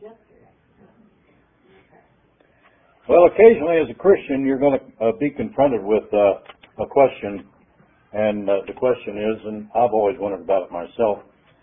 Well, occasionally as a Christian, you're going to be confronted with a question, and the question is, and I've always wondered about it myself,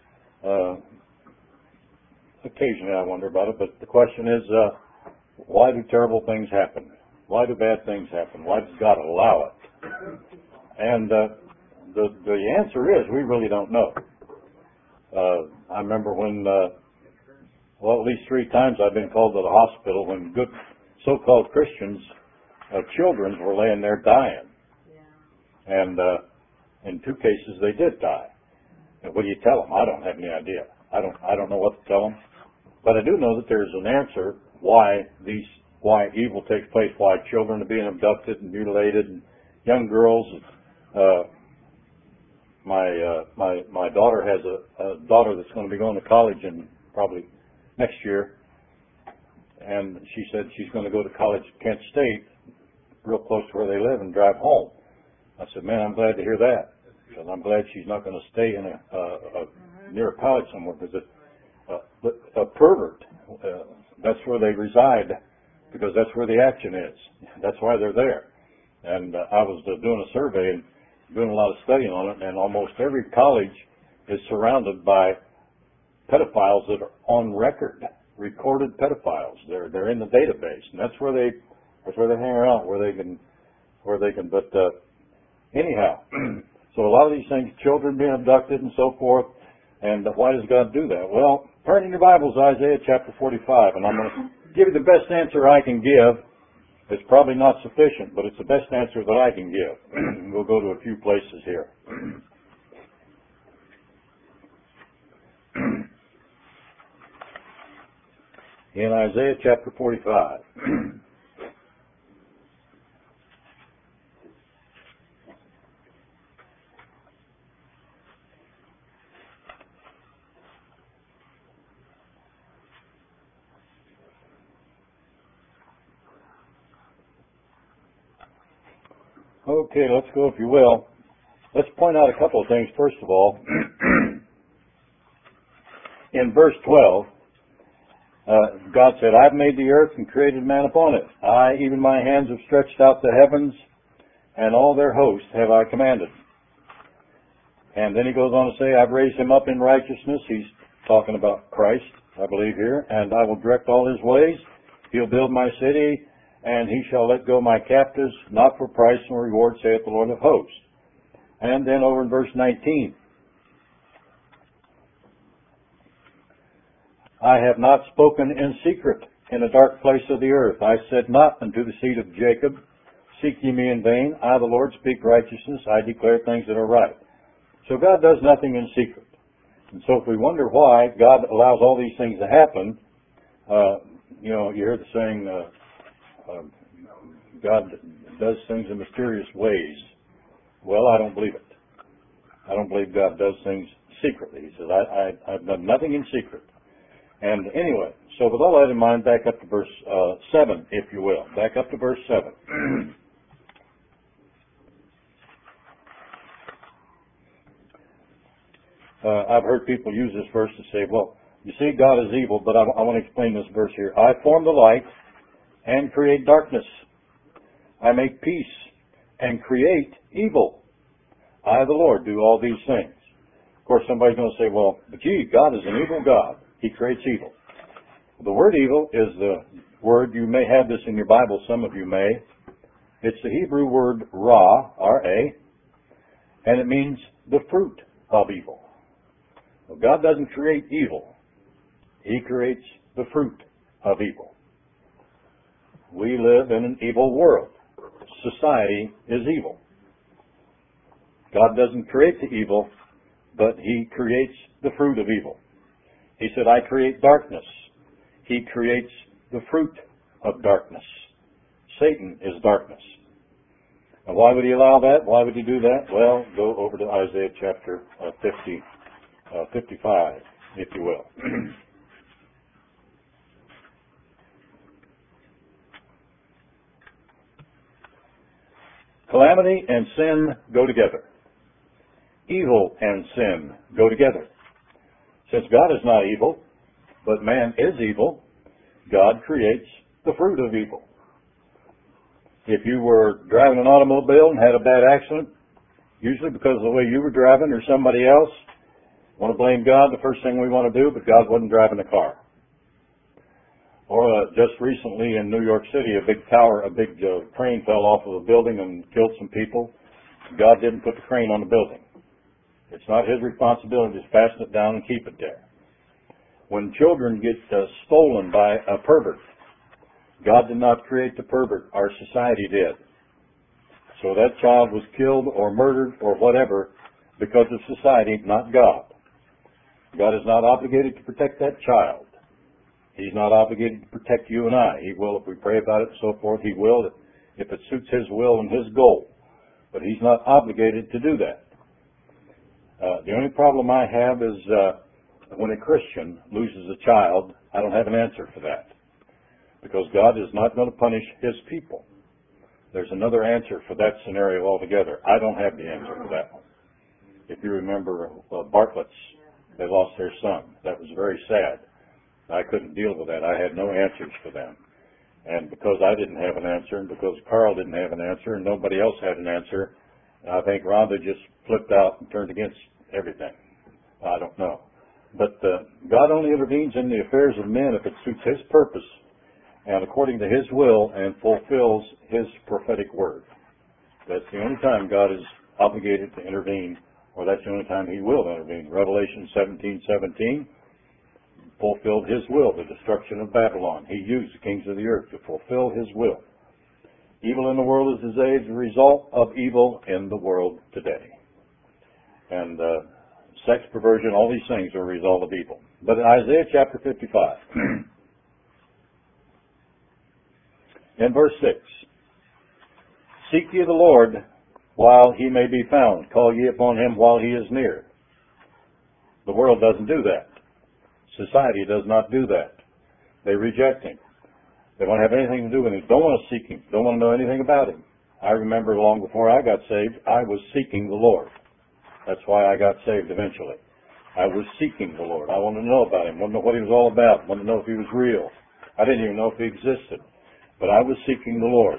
occasionally I wonder about it, but the question is, why do terrible things happen? Why do bad things happen? Why does God allow it? And the answer is, we really don't know. I remember when, at least 3 times I've been called to the hospital when good so-called Christians, children were laying there dying. Yeah. And in 2 cases they did die. And what do you tell them? I don't have any idea. I don't know what to tell them. But I do know that there's an answer why evil takes place, why children are being abducted and mutilated, and young girls. My daughter has a daughter that's going to be going to college in probably next year. And she said she's going to go to college at Kent State, real close to where they live, and drive home. I said, man, I'm glad to hear that. Because I'm glad she's not going to stay in near a college somewhere. Because a pervert, that's where they reside, because that's where the action is. That's why they're there. And I was doing a survey and doing a lot of studying on it, and almost every college is surrounded by pedophiles that are on record. Recorded pedophiles. They're in the database, and that's where they hang around, where they can. But anyhow, so a lot of these things, children being abducted and so forth, and why does God do that? Well, turn in your Bibles, Isaiah chapter 45, and I'm going to give you the best answer I can give. It's probably not sufficient, but it's the best answer that I can give. We'll go to a few places here. In Isaiah chapter 45. Okay, let's go, if you will. Let's point out a couple of things. First of all, in verse 12, God said, I've made the earth and created man upon it. I, even my hands, have stretched out the heavens, and all their hosts have I commanded. And then he goes on to say, I've raised him up in righteousness. He's talking about Christ, I believe here. And I will direct all his ways. He'll build my city, and he shall let go my captives, not for price nor reward, saith the Lord of hosts. And then over in verse 19, I have not spoken in secret in a dark place of the earth. I said not unto the seed of Jacob, seek ye me in vain. I, the Lord, speak righteousness. I declare things that are right. So God does nothing in secret. And so if we wonder why God allows all these things to happen, you hear the saying, God does things in mysterious ways. Well, I don't believe it. I don't believe God does things secretly. He says, I've done nothing in secret. And anyway, so with all that in mind, back up to verse 7, if you will. Back up to verse 7. I've heard people use this verse to say, well, you see, God is evil, but I want to explain this verse here. I form the light and create darkness. I make peace and create evil. I, the Lord, do all these things. Of course, somebody's going to say, well, but gee, God is an evil God. He creates evil. The word evil is the word, you may have this in your Bible, some of you may. It's the Hebrew word ra, R-A, and it means the fruit of evil. Well, God doesn't create evil. He creates the fruit of evil. We live in an evil world. Society is evil. God doesn't create the evil, but He creates the fruit of evil. He said, I create darkness. He creates the fruit of darkness. Satan is darkness. And why would He allow that? Why would He do that? Well, go over to Isaiah chapter 55, if you will. Calamity and sin go together. Evil and sin go together. Since God is not evil, but man is evil, God creates the fruit of evil. If you were driving an automobile and had a bad accident, usually because of the way you were driving or somebody else, want to blame God, the first thing we want to do, but God wasn't driving the car. Or just recently in New York City, a big crane fell off of a building and killed some people. God didn't put the crane on the building. It's not His responsibility to fasten it down and keep it there. When children get stolen by a pervert, God did not create the pervert. Our society did. So that child was killed or murdered or whatever because of society, not God. God is not obligated to protect that child. He's not obligated to protect you and I. He will if we pray about it and so forth. He will if it suits His will and His goal. But He's not obligated to do that. The only problem I have is when a Christian loses a child, I don't have an answer for that. Because God is not going to punish His people. There's another answer for that scenario altogether. I don't have the answer for that one. If you remember Bartlett's, they lost their son. That was very sad. I couldn't deal with that. I had no answers for them. And because I didn't have an answer, and because Carl didn't have an answer, and nobody else had an answer, I think Rhonda just flipped out and turned against everything. I don't know. But God only intervenes in the affairs of men if it suits His purpose and according to His will and fulfills His prophetic word. That's the only time God is obligated to intervene, or that's the only time He will intervene. Revelation 17:17 fulfilled His will, the destruction of Babylon. He used the kings of the earth to fulfill His will. Evil in the world is a result of evil in the world today. And sex, perversion, all these things are a result of evil. But in Isaiah chapter 55, in verse 6, seek ye the Lord while He may be found. Call ye upon Him while He is near. The world doesn't do that. Society does not do that. They reject Him. They won't have anything to do with Him. Don't want to seek Him. Don't want to know anything about Him. I remember long before I got saved, I was seeking the Lord. That's why I got saved eventually. I was seeking the Lord. I wanted to know about Him. Wanted to know what He was all about. Wanted to know if He was real. I didn't even know if He existed. But I was seeking the Lord.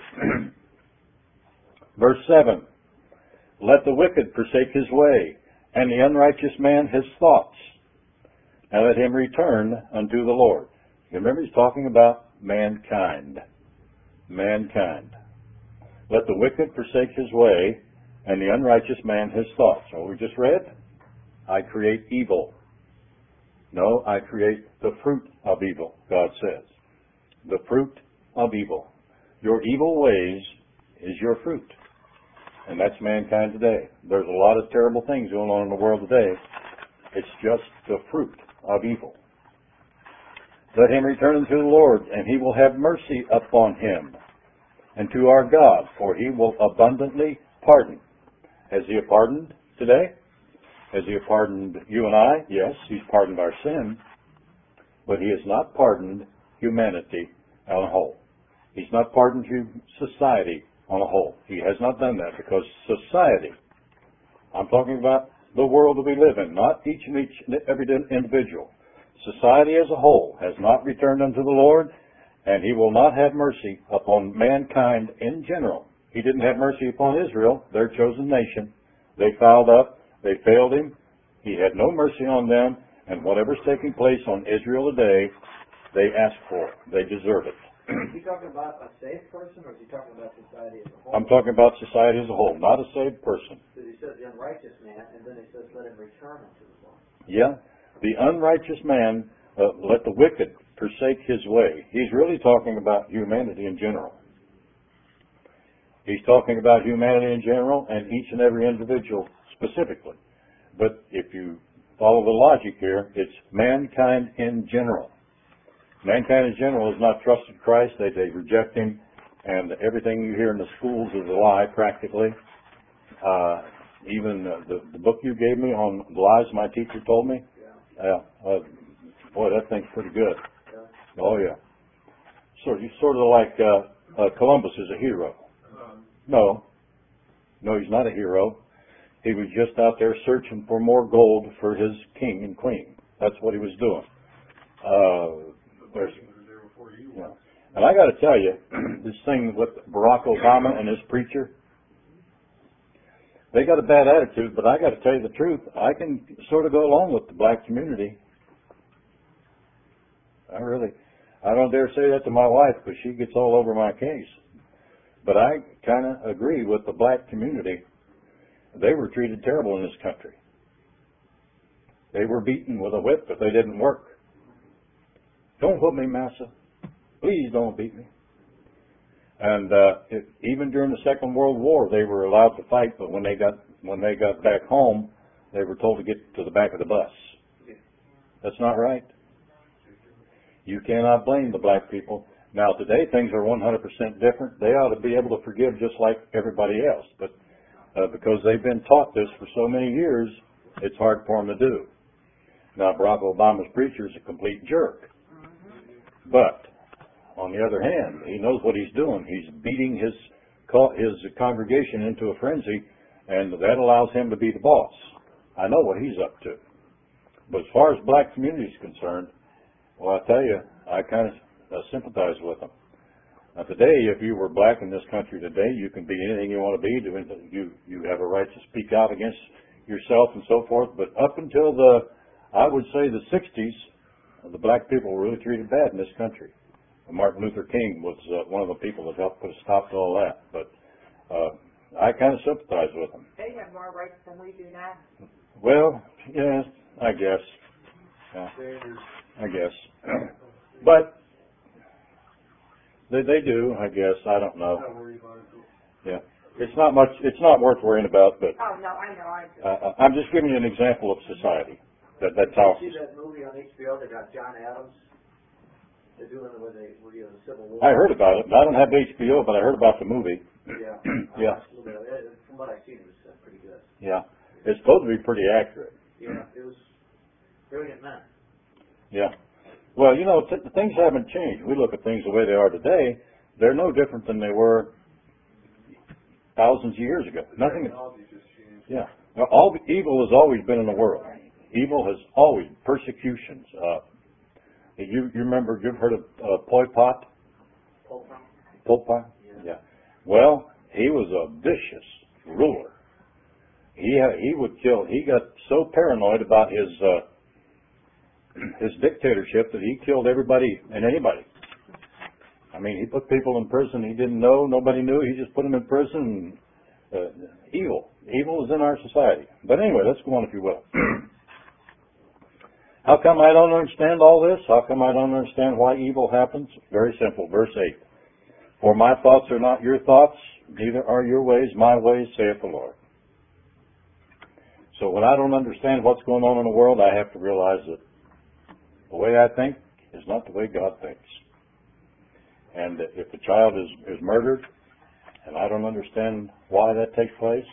Verse 7, let the wicked forsake his way, and the unrighteous man his thoughts, and let him return unto the Lord. You remember He's talking about mankind. Mankind. Let the wicked forsake his way, and the unrighteous man his thoughts. What we just read? I create evil. No, I create the fruit of evil, God says. The fruit of evil. Your evil ways is your fruit. And that's mankind today. There's a lot of terrible things going on in the world today. It's just the fruit of evil. Let him return unto the Lord, and He will have mercy upon him, and to our God, for He will abundantly pardon. Has He pardoned today? Has He pardoned you and I? Yes, He's pardoned our sin. But He has not pardoned humanity on a whole. He's not pardoned society on a whole. He has not done that because society, I'm talking about the world that we live in, not every individual. Society as a whole has not returned unto the Lord, and He will not have mercy upon mankind in general. He didn't have mercy upon Israel, their chosen nation. They fouled up. They failed Him. He had no mercy on them, and whatever's taking place on Israel today, they ask for it. They deserve it. Is he talking about a saved person, or is he talking about society as a whole? I'm talking about society as a whole, not a saved person. Because he says the unrighteous man, and then he says let him return unto the Lord. Yeah. The unrighteous man, let the wicked forsake his way. He's really talking about humanity in general. He's talking about humanity in general and each and every individual specifically. But if you follow the logic here, it's mankind in general. Mankind in general has not trusted Christ. They reject Him, and everything you hear in the schools is a lie practically. Even the book you gave me on the lies my teacher told me, boy, that thing's pretty good. Yeah. Oh yeah. Sort of like Columbus is a hero. No, he's not a hero. He was just out there searching for more gold for his king and queen. That's what he was doing. I got to tell you, this thing with Barack Obama and his preacher, they got a bad attitude, but I got to tell you the truth. I can sort of go along with the black community. I don't dare say that to my wife because she gets all over my case. But I kind of agree with the black community. They were treated terrible in this country. They were beaten with a whip if they didn't work. Don't whip me, massa. Please don't beat me. And even during the Second World War, they were allowed to fight, but when they got back home, they were told to get to the back of the bus. That's not right. You cannot blame the black people. Now, today, things are 100% different. They ought to be able to forgive just like everybody else. But because they've been taught this for so many years, it's hard for them to do. Now, Barack Obama's preacher is a complete jerk. But, on the other hand, he knows what he's doing. He's beating his congregation into a frenzy, and that allows him to be the boss. I know what he's up to. But as far as black community is concerned, well, I tell you, I kind of sympathize with them. Now, today, if you were black in this country today, you can be anything you want to be. You have a right to speak out against yourself and so forth. But up until I would say the 60s, the black people were really treated bad in this country. Martin Luther King was one of the people that helped put a stop to all that. But I kind of sympathize with them. They have more rights than we do now. Well, yes, I guess. Yeah, I guess. But they do, I guess. I don't know. Yeah, it's not much. It's not worth worrying about. But oh no, I know. I'm just giving you an example of society. That's how. Did you see that movie on HBO? They got John Adams. They're doing it with the Civil War. I heard about it. I don't have HBO, but I heard about the movie. Yeah. Yeah. From what I've seen, it was pretty good. Yeah, it's supposed to be pretty accurate. Yeah, it was brilliant man. Yeah. Well, you know, things haven't changed. We look at things the way they are today. They're no different than they were thousands of years ago. Nothing. Yeah. Now, all evil has always been in the world. Evil has always persecutions. You remember? You've heard of Pol Pot? Pol Pot. Yeah. Well, he was a vicious ruler. He would kill. He got so paranoid about his dictatorship that he killed everybody and anybody. I mean, he put people in prison he didn't know, nobody knew. He just put them in prison. Evil is in our society. But anyway, let's go on, if you will. How come I don't understand all this? How come I don't understand why evil happens? Very simple. Verse 8. For my thoughts are not your thoughts, neither are your ways my ways, saith the Lord. So when I don't understand what's going on in the world, I have to realize that the way I think is not the way God thinks. And if a child is murdered, and I don't understand why that takes place,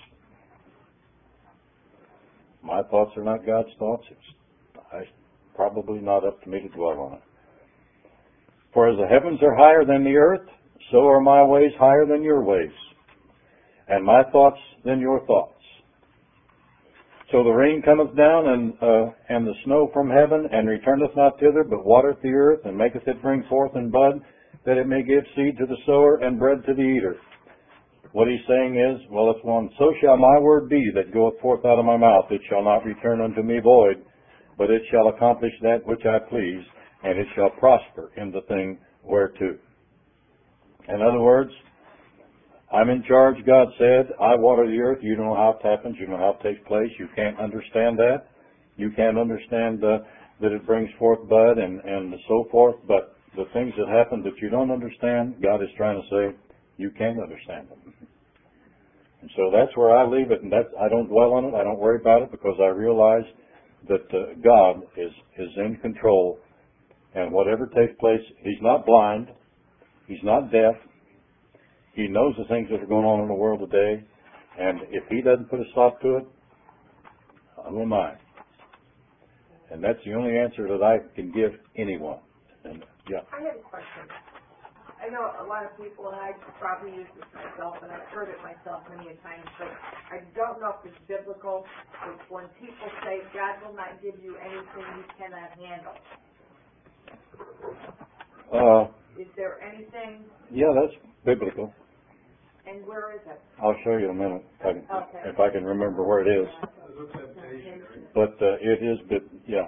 my thoughts are not God's thoughts. It's probably not up to me to dwell on it. For as the heavens are higher than the earth, so are my ways higher than your ways, and my thoughts than your thoughts. So the rain cometh down, and the snow from heaven, and returneth not thither, but watereth the earth, and maketh it bring forth and bud, that it may give seed to the sower, and bread to the eater. What he's saying is, well, it's one, so shall my word be that goeth forth out of my mouth. It shall not return unto me void, but it shall accomplish that which I please, and it shall prosper in the thing whereto. In other words, I'm in charge, God said. I water the earth. You don't know how it happens. You don't know how it takes place. You can't understand that. You can't understand that it brings forth bud and so forth. But the things that happen that you don't understand, God is trying to say, you can't understand them. And so that's where I leave it. And I don't dwell on it. I don't worry about it because I realize that God is in control. And whatever takes place, He's not blind. He's not deaf. He knows the things that are going on in the world today, and if He doesn't put a stop to it, who am I? And that's the only answer that I can give anyone. And, yeah. I have a question. I know a lot of people, and I probably use this myself, and I've heard it myself many a times, but I don't know if it's biblical. It's when people say, God will not give you anything you cannot handle. Is there anything, Yeah, that's biblical. and where is it? I'll show you in a minute Okay. if I can remember where it is. But it is yeah.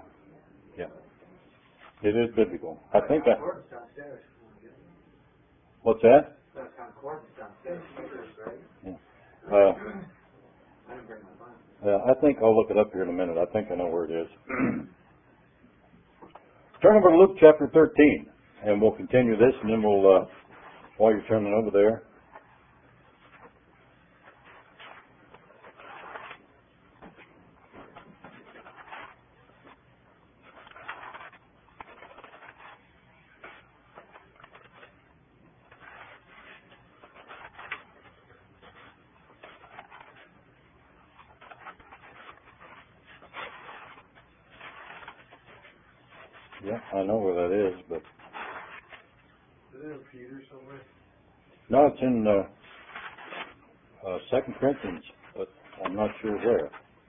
It is biblical. I think Concordance downstairs. what's that? That's concordance downstairs, right? Yeah. I didn't bring my Bible. I think I'll look it up here in a minute. I think I know where it is. Turn over to Luke chapter 13, and we'll continue this, and then we'll, while you're turning over there. Yeah, I know where that is, but Is it in Peter somewhere? no, it's in 2 Corinthians, but I'm not sure where.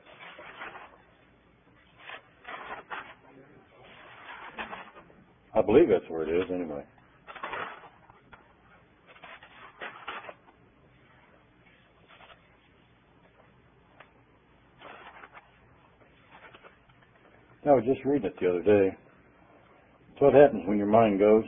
I believe that's where it is, anyway. I was just reading it the other day. That's what happens when your mind goes.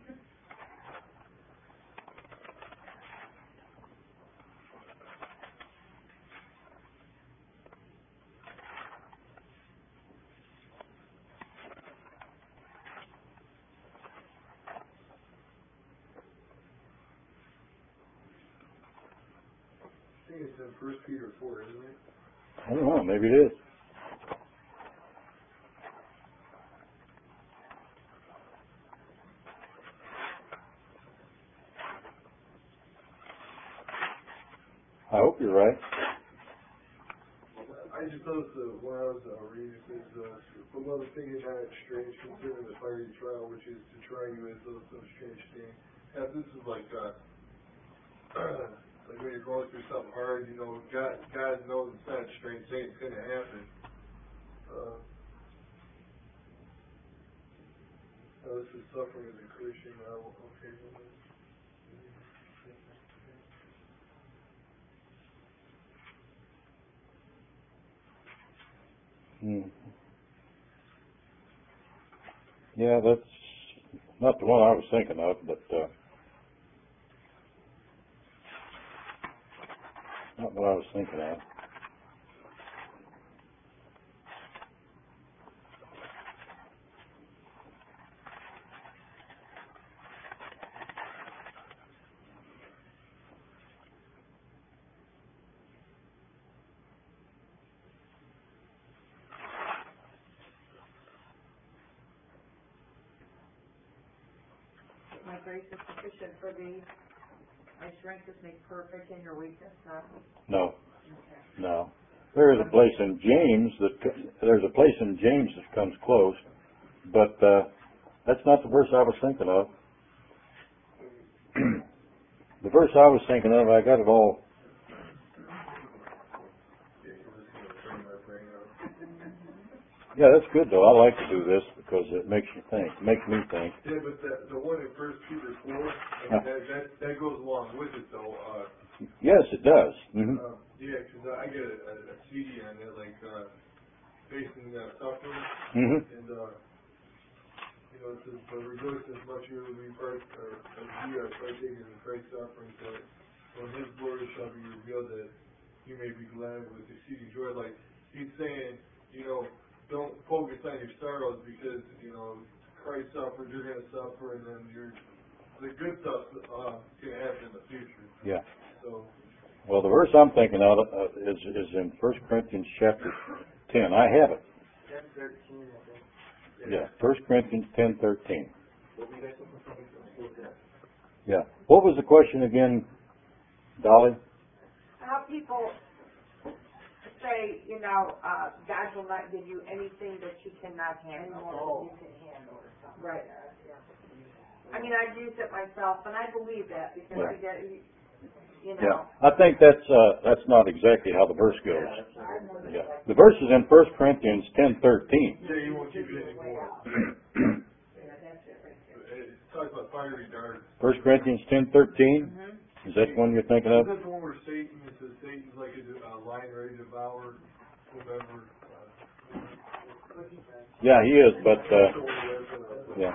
I think it's in 1 Peter 4, isn't it? I don't know, maybe it is. I hope you're right. I just noticed that when I was reading it, it says, "For love of thinking not strange, considering the fiery trial, which is to try you as though some strange thing." Yeah, this is like like when you're going through something hard, you know, God knows it's not a strange thing, it's going to happen. This is suffering as a Christian. Okay. Yeah, that's not the one I was thinking of, but not what I was thinking of. My grace is sufficient for thee. My strength is made perfect in your weakness. No, Okay. no. There is a place in James that comes close, but that's not the verse I was thinking of. The verse I was thinking of, I got it all. Yeah, that's good though. I like to do this because it makes you think. It makes me think. Yeah, but the one in 1 Peter 4, that goes along with it though. Yes, it does. Mm-hmm. Yeah, because I get a CD on it, like facing suffering, Mm-hmm. and you know, it says, "But rejoice as much as we are partaking in Christ's suffering, so when His glory shall be revealed, that you may be glad with exceeding joy." Like he's saying, you know, don't focus on your sorrows because you know Christ suffered, you're going to suffer, and then the good stuff's going to happen in the future. Yeah. So. Well, the verse I'm thinking of is in 1 Corinthians chapter 10. I have it. 10:13, I think. Yeah, 1 Corinthians 10:13. What were you guys looking for? Let's look at it. Yeah. What was the question again, Dolly? How people say, you know, God will not give you anything that you cannot handle. Right. I mean, I've used it myself, and I believe that because Yeah. you get, you know. Yeah. I think that's not exactly how the verse goes. Yeah. The verse is in 1 Corinthians 10:13. Yeah, you won't keep it anymore. It talks about fiery darts. 1 Corinthians 10:13, is that one you're thinking Is of? that the one where Satan, it says Satan's like a lion ready to devour whomever? Yeah, he is, but, yeah.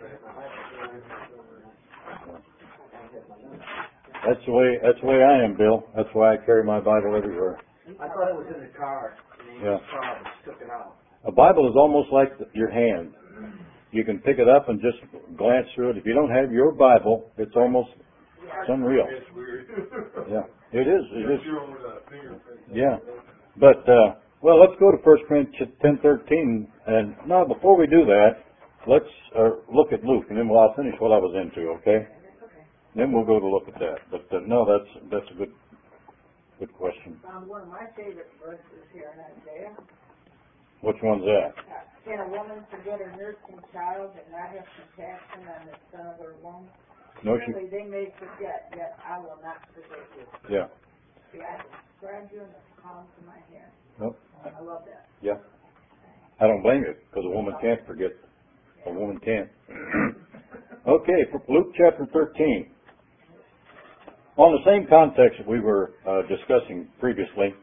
That's the way I am, Bill. That's why I carry my Bible everywhere. I thought it was in the car, and Yeah. the car just took it out. A Bible is almost like your hand. You can pick it up and just glance through it. If you don't have your Bible, it's unreal. It's weird. Yeah, it is. That's your own fingerprint. Yeah, but well, let's go to 1 Corinthians 10:13, and now before we do that, let's look at Luke, and then I'll finish what I was into. Okay? Then we'll go to look at that. But no, that's a good question. Found one of my favorite verses here in Isaiah. Which one's that? Can a woman forget her nursing child and not have compassion on the son of her womb? No, Surely they may forget, yet I will not forget you. Yeah. See, I described you in the palms of my hand. Nope. I love that. Yeah. I don't blame you, because a woman can't forget. A woman can't. Okay, Luke chapter 13. On the same context that we were discussing previously,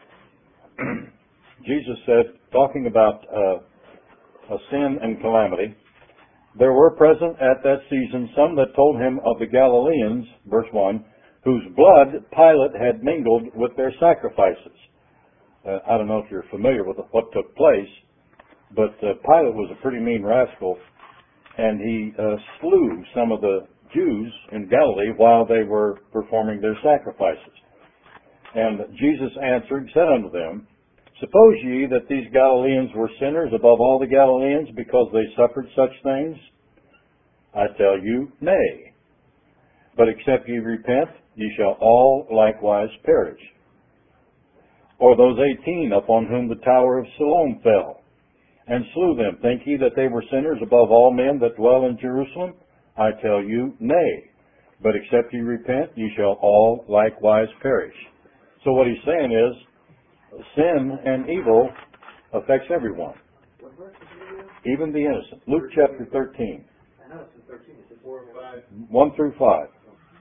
Jesus said, talking about sin and calamity, there were present at that season some that told him of the Galileans, verse 1, whose blood Pilate had mingled with their sacrifices. I don't know if you're familiar with what took place, but Pilate was a pretty mean rascal, and he slew some of the Jews in Galilee while they were performing their sacrifices. And Jesus answered, said unto them, Suppose ye that these Galileans were sinners above all the Galileans because they suffered such things? I tell you, nay. But except ye repent, ye shall all likewise perish. Or those 18 upon whom the tower of Siloam fell, and slew them, think ye that they were sinners above all men that dwell in Jerusalem? I tell you, nay. But except ye repent, ye shall all likewise perish. So what he's saying is, sin and evil affects everyone, What verse is it? even the innocent. Luke chapter 13, I know it's in 13, it's in 4 and 5. 1 through 5.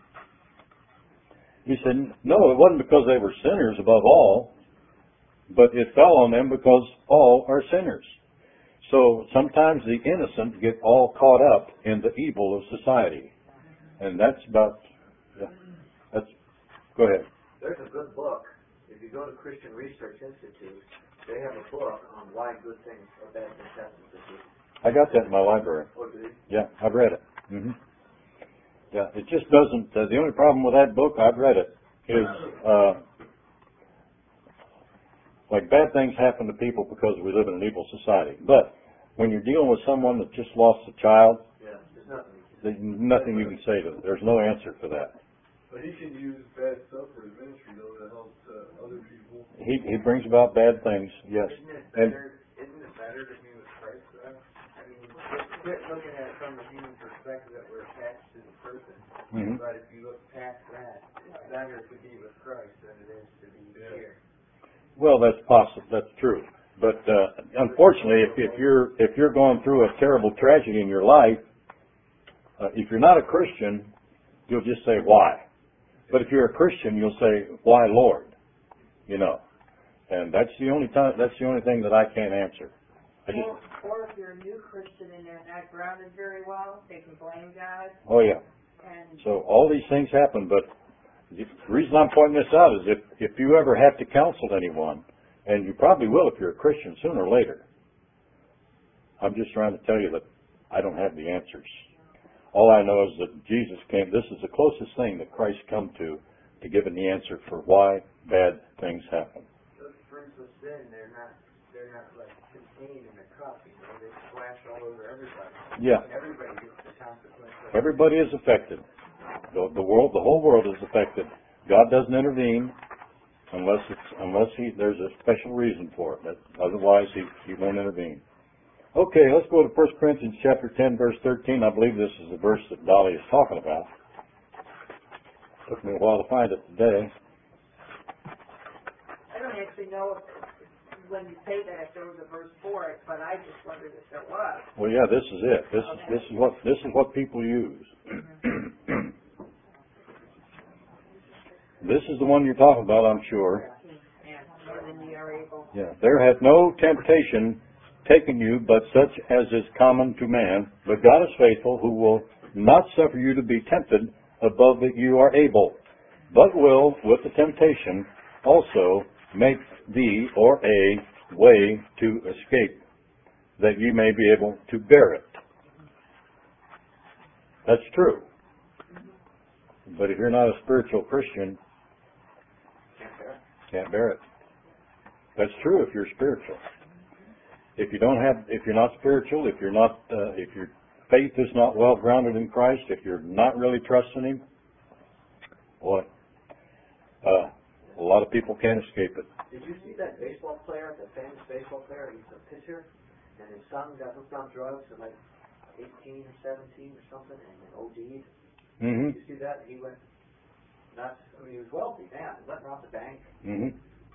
He said, no, it wasn't because they were sinners above all, but it fell on them because all are sinners. So sometimes the innocent get all caught up in the evil of society. And that's about, go ahead. There's a good book. If you go to Christian Research Institute, they have a book on why good things or bad things happen to people. I got that in my library. Oh, do you? Yeah, I've read it. Yeah, it just doesn't, the only problem with that book, I've read it, is like bad things happen to people because we live in an evil society. But when you're dealing with someone that just lost a child, Yeah, there's nothing. there's nothing you can say to them. There's no answer for that. But he can use bad stuff for his ministry, though, to help other people. He brings about bad things, yes. And Isn't it better to be with Christ, though? I mean, quit looking at it from the human perspective that we're attached to the person. But if you look past that, it's better to be with Christ than it is to be here. well, that's possible. That's true. But unfortunately, if you're going through a terrible tragedy in your life, if you're not a Christian, you'll just say why. But if you're a Christian, you'll say why, Lord. You know, and that's the only thing that I can't answer. Or if you're a new Christian and they're not grounded very well, they can blame God. Oh yeah. And So all these things happen, but the reason I'm pointing this out is if you ever have to counsel anyone, and you probably will if you're a Christian sooner or later, I'm just trying to tell you that I don't have the answers. All I know is that Jesus came, this is the closest thing that Christ come to giving the answer for why bad things happen. Those fruits of sin, they're not like contained in a cup, you know, they splash all over everybody. Yeah. Everybody gets the consequence of it. Everybody is affected. The whole world is affected. God doesn't intervene unless there's a special reason for it. Otherwise, he won't intervene. Okay, let's go to 1 Corinthians chapter 10, verse 13. I believe this is the verse that Dolly is talking about. Took me a while to find it today. I don't actually know if, when you say that, if there was a verse for it, but I just wondered if there was. Well, yeah, this is it. This is what people use. this is the one you're talking about, I'm sure. And then you are able. Yeah. There hath no temptation taken you but such as is common to man, but God is faithful, who will not suffer you to be tempted above that you are able, but will, with the temptation, also make thee or a way to escape, that ye may be able to bear it. That's true. But if you're not a spiritual Christian, can't bear it. That's true if you're spiritual. If you're not spiritual, if your faith is not well grounded in Christ, if you're not really trusting Him, boy, a lot of people can't escape it. Did you see that baseball player, the famous baseball player? He's a pitcher, and his son got hooked on drugs at like 18 or 17 or something, and OD'd. Mm-hmm. Did you see that? He went nuts. I mean, he was wealthy, man. He went robbed the bank. Mm-hmm.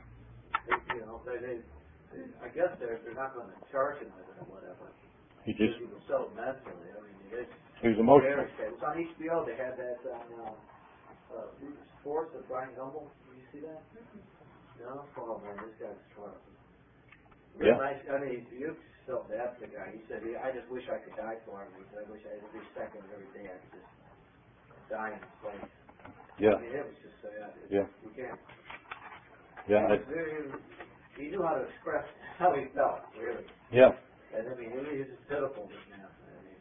I guess they're not going to charge him with it or whatever. He was so mentally. I mean, he was emotional. It was on HBO. They had that on Sports with Brian Gumbel. Did you see that? No? Oh man, this guy's horrible. Real nice. I mean, you felt bad for the guy. He said, I just wish I could die for him. He said, I wish every second of every day I could just die in his place. Yeah. I mean, it was just sad. Yeah. You can't. Yeah. He knew how to express how he felt, really. Yeah. And I mean, he was just pitiful, this man. I mean,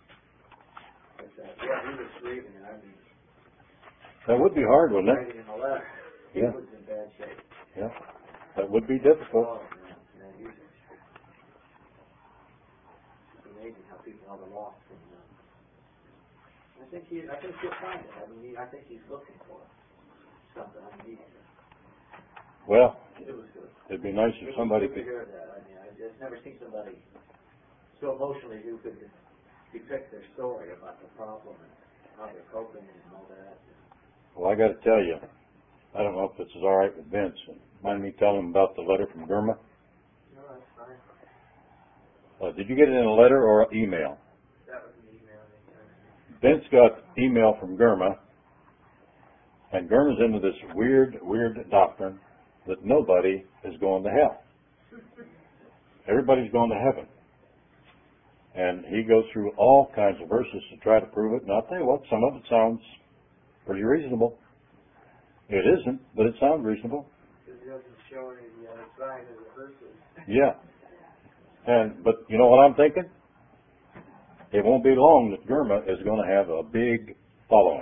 yeah, he was grieving, and I mean, That would be hard, wouldn't it? writing him a letter. He Yeah. was in bad shape. Yeah. That would be difficult. Oh, man, he was it's amazing how people have a loss from I think he'll find it. I mean, I think he's looking for something. I mean, Well, it was good. it'd be nice if somebody could could. hear that. I mean, I've just never seen somebody so emotionally who could depict their story about the problem and how they're coping and all that. Well, I got to tell you, I don't know if this is all right with Vince. Mind me telling him about the letter from Gurma? No, that's fine. Did you get it in a letter or an email? That was an email they sent me. Vince got email from Gurma, and Gurma's into this weird doctrine that nobody is going to hell. Everybody's going to heaven. And he goes through all kinds of verses to try to prove it. And I'll tell you what, some of it sounds pretty reasonable. It isn't, but it sounds reasonable. Because he doesn't show any of the other side of the verses. Yeah. But you know what I'm thinking? It won't be long that Gurma is going to have a big following.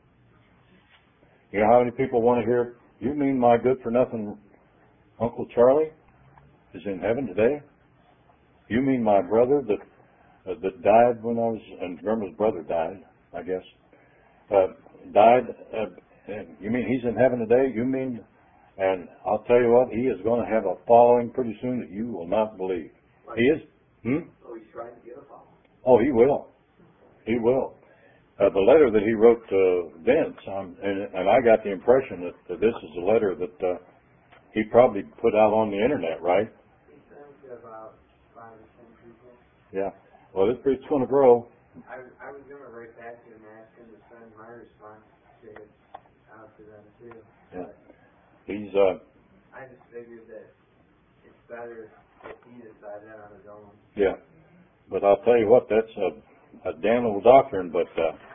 You know how many people want to hear, you mean my good-for-nothing Uncle Charlie is in heaven today? You mean my brother that died when I was, and Gurma's brother died, I guess, died, you mean he's in heaven today? You mean, and I'll tell you what, he is going to have a following pretty soon that you will not believe. Like, He is. Oh, he's trying to get a following. Oh, he will. He will. The letter that he wrote to Vince, and I got the impression that this is a letter that he probably put out on the internet, right? He sent it to about 5 or 10 people. Yeah. Well, it's going to grow. I was going to write back to him and ask him to send my response to it out to them too. Yeah. He's I just figured that it's better if he decides that on his own. yeah. But I'll tell you what, that's a damn little doctrine, but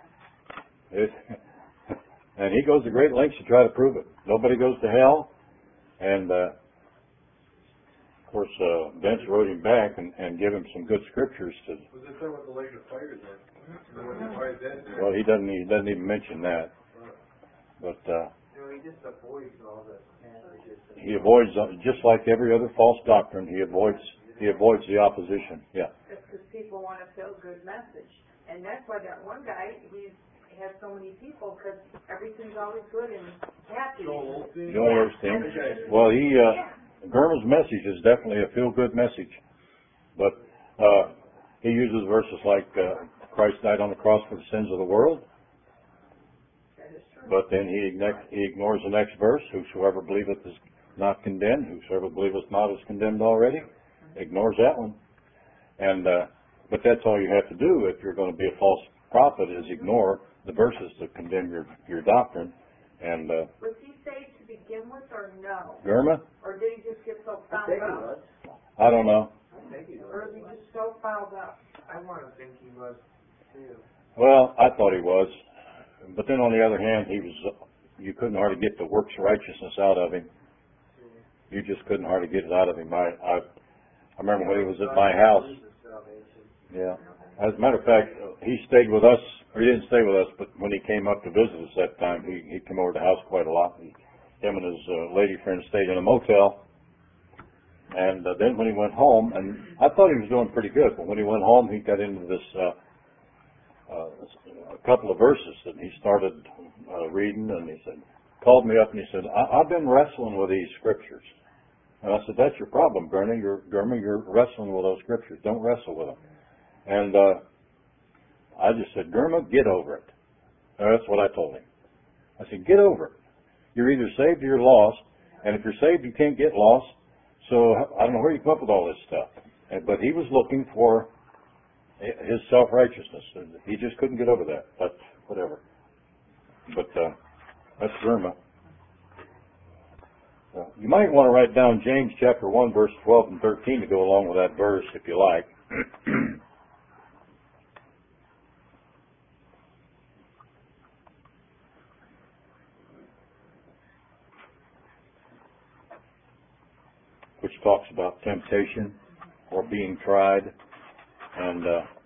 and he goes to great lengths to try to prove it. Nobody goes to hell, and of course Vince wrote him back and gave him some good scriptures to. Was it talking about the lake of fire then? Why is that there? Well, he doesn't even mention that, but He just avoids all the passages. he avoids just like every other false doctrine. He avoids the opposition. Yeah. It's because people want a feel-good message. And that's why that one guy, he has so many people, because everything's always good and happy. Joel Osteen? Joel Osteen. Well, Gurma's message is definitely a feel-good message, but he uses verses like Christ died on the cross for the sins of the world. That is true. But then he ignores the next verse, whosoever believeth is not condemned, whosoever believeth not is condemned already. Ignores that one. And but that's all you have to do if you're going to be a false prophet, is ignore the verses that condemn your doctrine, And, Was he saved to begin with or no? Germa? Or did he just get so I fouled think he up? was. I don't know. I think he Or was. is he just so fouled up? I wanna think he was too. Well, I thought he was. But then on the other hand, he was, you couldn't hardly get the works righteousness out of him. You just couldn't hardly get it out of him. I remember when he was at my house. Yeah. As a matter of fact, he stayed with us, or he didn't stay with us, but when he came up to visit us that time, he came over to the house quite a lot. Him and his lady friend stayed in a motel. And then when he went home, and I thought he was doing pretty good, but when he went home, he got into this, a couple of verses that he started reading, and he said, called me up and he said, I've been wrestling with these scriptures. And I said, that's your problem, Germa. You're wrestling with those scriptures. Don't wrestle with them. And I just said, Germa, get over it. And that's what I told him. I said, get over it. You're either saved or you're lost. And if you're saved, you can't get lost. So I don't know where you come up with all this stuff. But he was looking for his self-righteousness. And he just couldn't get over that. But whatever. But that's Germa. You might want to write down James chapter 1, verse 12 and 13 to go along with that verse if you like. Which talks about temptation or being tried. And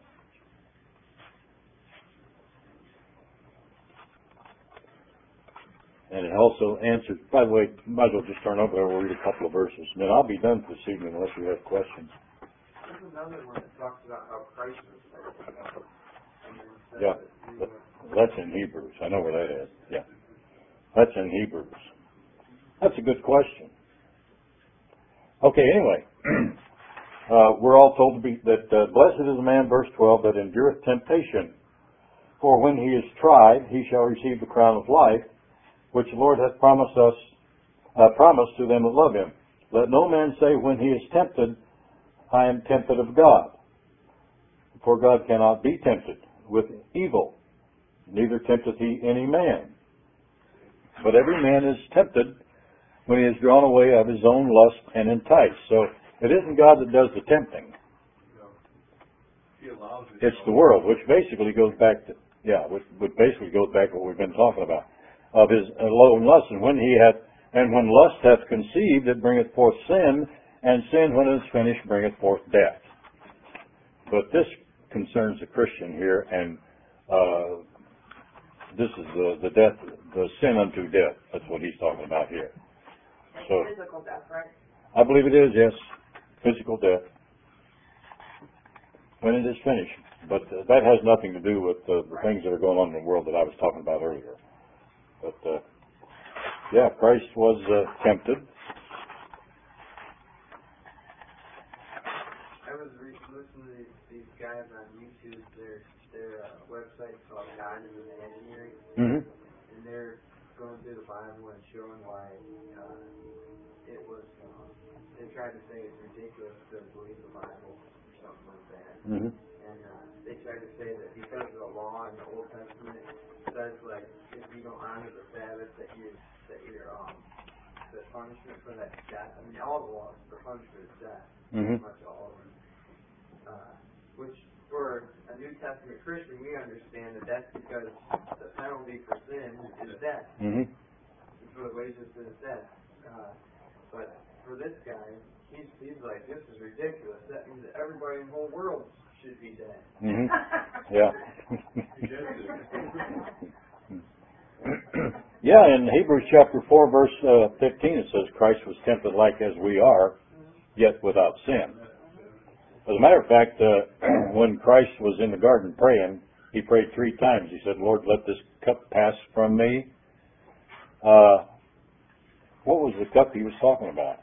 it also answers, by the way, might as well just turn over there and we'll read a couple of verses. And then I'll be done for this evening unless you have questions. There's another one that talks about how Christ was saved. Yeah, that's in Hebrews. I know where that is. Yeah, that's in Hebrews. That's a good question. Okay, anyway, we're all told to be that blessed is the man, verse 12, that endureth temptation. For when he is tried, he shall receive the crown of life, which the Lord hath promised to them that love him. Let no man say when he is tempted, I am tempted of God. For God cannot be tempted with evil, neither tempteth he any man. But every man is tempted when he is drawn away of his own lust and enticed. So it isn't God that does the tempting. It's the world, which basically goes back to, which basically goes back to what we've been talking about, of his own lust. And when lust hath conceived, it bringeth forth sin, and sin, when it is finished, bringeth forth death. But this concerns the Christian here, and this is the death, the sin unto death. That's what he's talking about here. So, physical death, right? I believe it is, yes. Physical death. When it is finished. But that has nothing to do with the things that are going on in the world that I was talking about earlier. But, Christ was tempted. I was listening to these guys on YouTube. Their website's called God is Engineering. Mm-hmm. And they're going through the Bible and showing why it was, they tried to say it's ridiculous to believe the Bible or something like that. Mm-hmm. And they tried to say that because of the law in the Old Testament, it says like if you don't honor the Sabbath that you're the punishment for that death. I mean all the laws, the punishment is death. Mm-hmm. Pretty much all of them. Which for a New Testament Christian we understand that that's because the penalty for sin is death. Mm-hmm. It's for the wages of sin is death. But for this guy, he's like, this is ridiculous. That means that everybody in the whole world should be dead. Mm-hmm. Yeah. Yeah, in Hebrews chapter 4, verse 15, it says, Christ was tempted like as we are, yet without sin. As a matter of fact, when Christ was in the garden praying, he prayed 3 times. He said, Lord, let this cup pass from me. What was the cup he was talking about?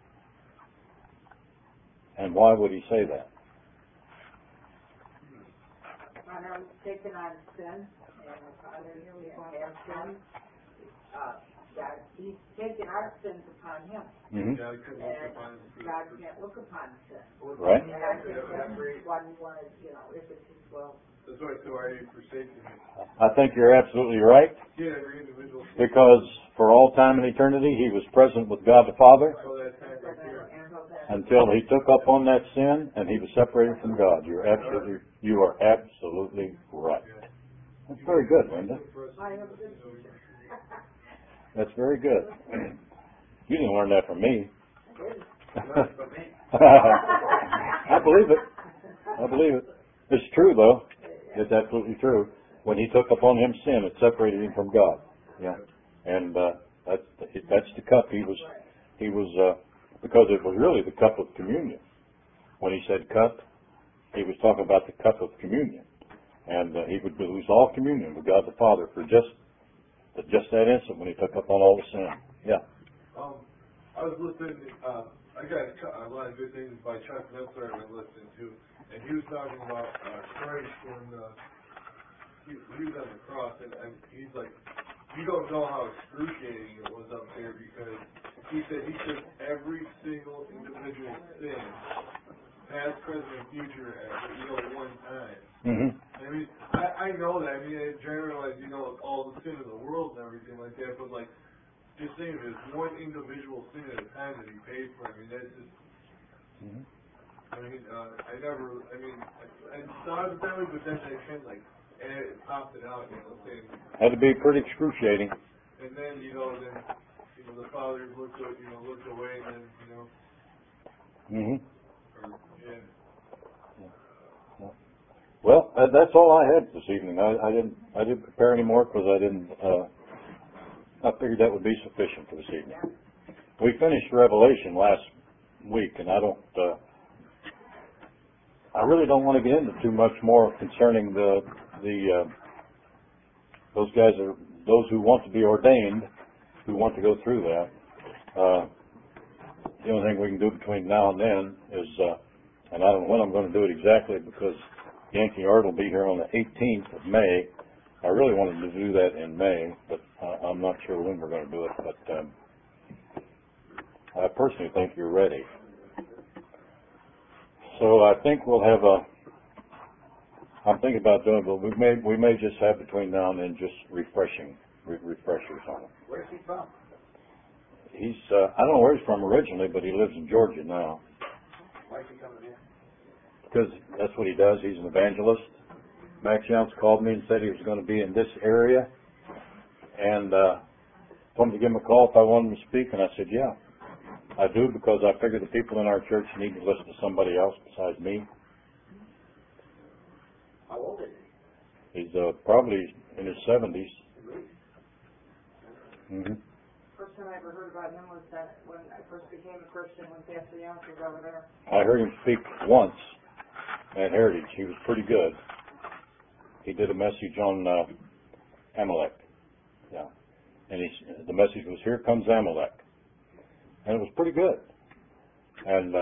And why would he say that? Father, I'm taking on sin, and Father, we have sin. God, he's taken our sins upon him. Mm-hmm. God couldn't look upon his sin. God can't look upon sin. Right. And I think that's what he wanted, if it's his will. That's why I forsaken him. I think you're absolutely right. Yeah, every individual Because for all time and eternity, he was present with God the Father So that time right there. until he took up on that sin and he was separated from God. You are absolutely right. That's very good, Linda. That's very good. You didn't learn that from me. I believe it. I believe it. It's true, though. It's absolutely true. When he took upon him sin, it separated him from God. Yeah. And that's the cup. He was because it was really the cup of communion. When he said cup, he was talking about the cup of communion. And he would lose all communion with God the Father for just that instant when he took upon all the sin. Yeah. I was listening, I got a lot of good things by Chuck Missler I've been listening to, and he was talking about Christ when he was on the cross, and he's like, you don't know how excruciating it was up there, because he said he took every single individual sin, past, present, and future, at one time. Mm-hmm. I mean, I know that. I mean, I generalize, all the sin in the world and everything like that, but like, just saying there's one individual sin at a time that he paid for. I mean, that's just, I thought of it that way, but then I kind of like, popped it out, saying. Had to be pretty excruciating. And then, the father looked away, and then, yeah. Well, that's all I had this evening. I didn't prepare any more because I figured that would be sufficient for this evening. We finished Revelation last week, and I really don't want to get into too much more concerning those who want to be ordained, who want to go through that. The only thing we can do between now and then is, and I don't know when I'm going to do it exactly because Yankee Art will be here on the 18th of May. I really wanted to do that in May, but I'm not sure when we're going to do it. But I personally think you're ready. So I think we'll have I'm thinking about doing it, but we may just have between now and then just refreshers on it. Where's he from? He's I don't know where he's from originally, but he lives in Georgia now. Why is he coming here? Because that's what he does. He's an evangelist. Max Younts called me and said he was going to be in this area, and told me to give him a call if I wanted him to speak, and I said, yeah, I do, because I figure the people in our church need to listen to somebody else besides me. How old is he? He's probably in his 70s. Mm-hmm. First time I ever heard about him was that when I first became a Christian, when Pastor Young was over there. I heard him speak once at Heritage. He was pretty good. He did a message on Amalek. Yeah. And the message was, "Here comes Amalek." And it was pretty good. And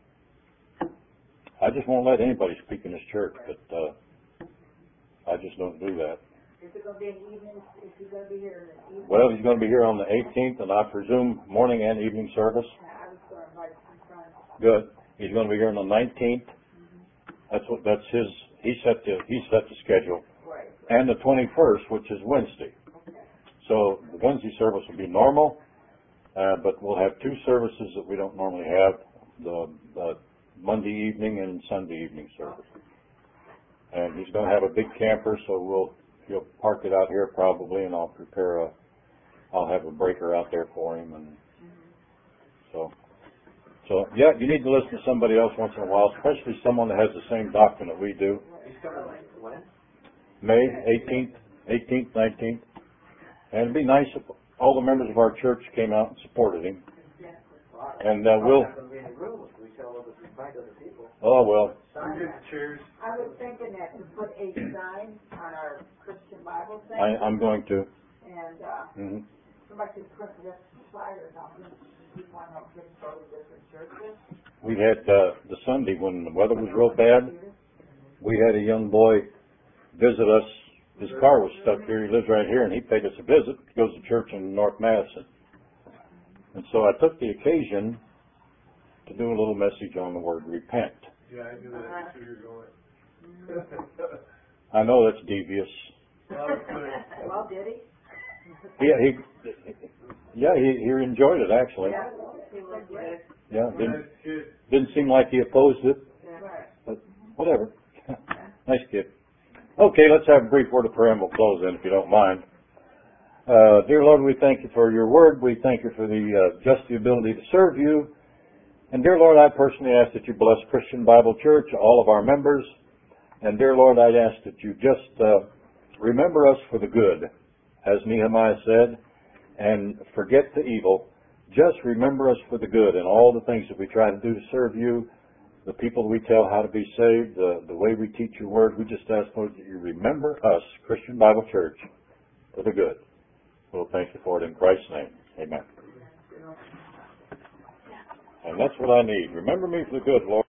I just won't let anybody speak in this church, but I just don't do that. Is it going to be an evening? Is he going to be here in the evening? Well, he's going to be here on the 18th, and I presume morning and evening service. I was going to invite some friends. Good. He's going to be here on the 19th. That's his. He set the schedule. Right. And the 21st, which is Wednesday. Okay. So the Wednesday service will be normal, but we'll have two services that we don't normally have: the Monday evening and Sunday evening service. And he's going to have a big camper, so he'll park it out here probably, and I'll have a breaker out there for him, and so yeah, you need to listen to somebody else once in a while, especially someone that has the same doctrine that we do. He's coming when? May 18th, 19th, and it'd be nice if all the members of our church came out and supported him. And we'll. Not going to be in the room if we tell other people. Oh well. Cheers. I was thinking that to put a sign on our Christian Bible thing. I'm going to. And somebody could print this slide or something. We want to get to go to different churches. We had the Sunday when the weather was real bad. We had a young boy visit us. His car was stuck here. He lives right here, and he paid us a visit. He goes to church in North Madison. And so I took the occasion to do a little message on the word repent. Yeah, I knew that's where you're going. I know that's devious. Well, did he? He enjoyed it actually. Yeah, he was good. Yeah, Nice kid. didn't seem like he opposed it, but whatever. Nice kid. Okay, let's have a brief word of prayer and we'll close then, if you don't mind. Dear Lord, we thank you for your word. We thank you for just the ability to serve you. And dear Lord, I personally ask that you bless Christian Bible Church, all of our members. And dear Lord, I'd ask that you just remember us for the good, as Nehemiah said, and forget the evil. Just remember us for the good and all the things that we try to do to serve you, the people we tell how to be saved, the way we teach your word. We just ask, Lord, that you remember us, Christian Bible Church, for the good. We'll thank you for it in Christ's name. Amen. And that's what I need. Remember me for the good, Lord.